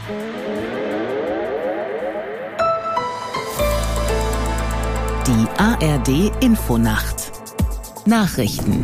Die ARD-Infonacht. Nachrichten.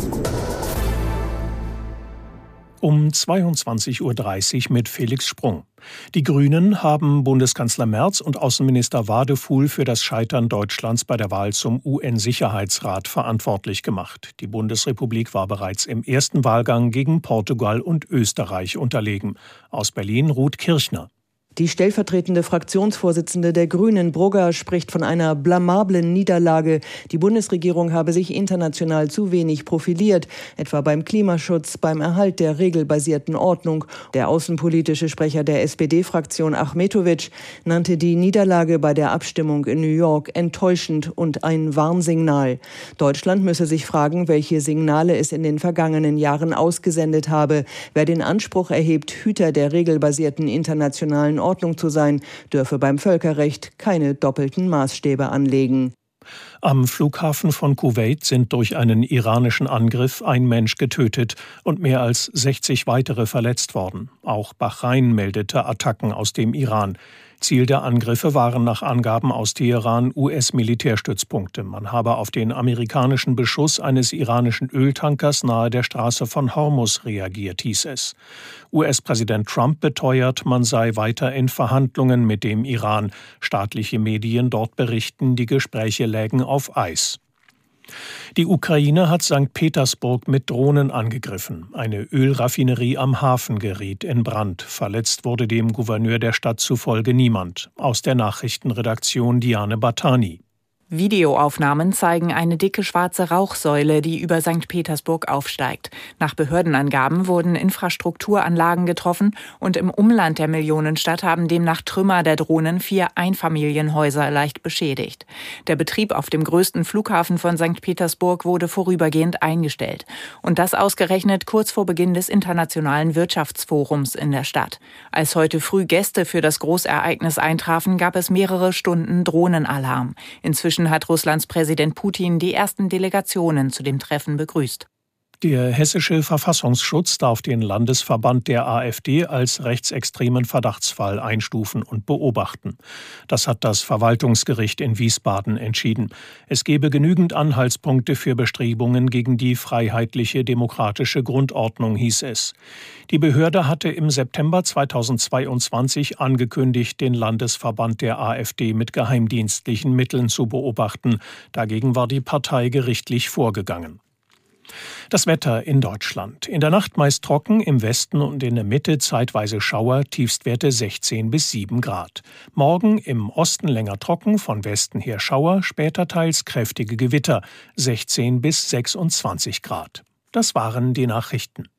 Um 22:30 Uhr mit Felix Sprung. Die Grünen haben Bundeskanzler Merz und Außenminister Wadefuhl für das Scheitern Deutschlands bei der Wahl zum UN-Sicherheitsrat verantwortlich gemacht. Die Bundesrepublik war bereits im ersten Wahlgang gegen Portugal und Österreich unterlegen. Aus Berlin Ruth Kirchner. Die stellvertretende Fraktionsvorsitzende der Grünen, Brugger, spricht von einer blamablen Niederlage. Die Bundesregierung habe sich international zu wenig profiliert, etwa beim Klimaschutz, beim Erhalt der regelbasierten Ordnung. Der außenpolitische Sprecher der SPD-Fraktion, Achmetović, nannte die Niederlage bei der Abstimmung in New York enttäuschend und ein Warnsignal. Deutschland müsse sich fragen, welche Signale es in den vergangenen Jahren ausgesendet habe. Wer den Anspruch erhebt, Hüter der regelbasierten internationalen Ordnung zu sein, dürfe beim Völkerrecht keine doppelten Maßstäbe anlegen. Am Flughafen von Kuwait sind durch einen iranischen Angriff ein Mensch getötet und mehr als 60 weitere verletzt worden. Auch Bahrain meldete Attacken aus dem Iran. Ziel der Angriffe waren nach Angaben aus Teheran US-Militärstützpunkte. Man habe auf den amerikanischen Beschuss eines iranischen Öltankers nahe der Straße von Hormuz reagiert, hieß es. US-Präsident Trump beteuert, man sei weiter in Verhandlungen mit dem Iran. Staatliche Medien dort berichten, die Gespräche lägen auf Eis. Die Ukraine hat St. Petersburg mit Drohnen angegriffen. Eine Ölraffinerie am Hafen geriet in Brand. Verletzt wurde dem Gouverneur der Stadt zufolge niemand. Aus der Nachrichtenredaktion Diane Battani. Videoaufnahmen zeigen eine dicke schwarze Rauchsäule, die über St. Petersburg aufsteigt. Nach Behördenangaben wurden Infrastrukturanlagen getroffen und im Umland der Millionenstadt haben demnach Trümmer der Drohnen 4 Einfamilienhäuser leicht beschädigt. Der Betrieb auf dem größten Flughafen von St. Petersburg wurde vorübergehend eingestellt. Und das ausgerechnet kurz vor Beginn des Internationalen Wirtschaftsforums in der Stadt. Als heute früh Gäste für das Großereignis eintrafen, gab es mehrere Stunden Drohnenalarm. Inzwischen hat Russlands Präsident Putin die ersten Delegationen zu dem Treffen begrüßt. Der hessische Verfassungsschutz darf den Landesverband der AfD als rechtsextremen Verdachtsfall einstufen und beobachten. Das hat das Verwaltungsgericht in Wiesbaden entschieden. Es gebe genügend Anhaltspunkte für Bestrebungen gegen die freiheitliche demokratische Grundordnung, hieß es. Die Behörde hatte im September 2022 angekündigt, den Landesverband der AfD mit geheimdienstlichen Mitteln zu beobachten. Dagegen war die Partei gerichtlich vorgegangen. Das Wetter in Deutschland. In der Nacht meist trocken, im Westen und in der Mitte zeitweise Schauer, Tiefstwerte 16 bis 7 Grad. Morgen im Osten länger trocken, von Westen her Schauer, später teils kräftige Gewitter, 16 bis 26 Grad. Das waren die Nachrichten.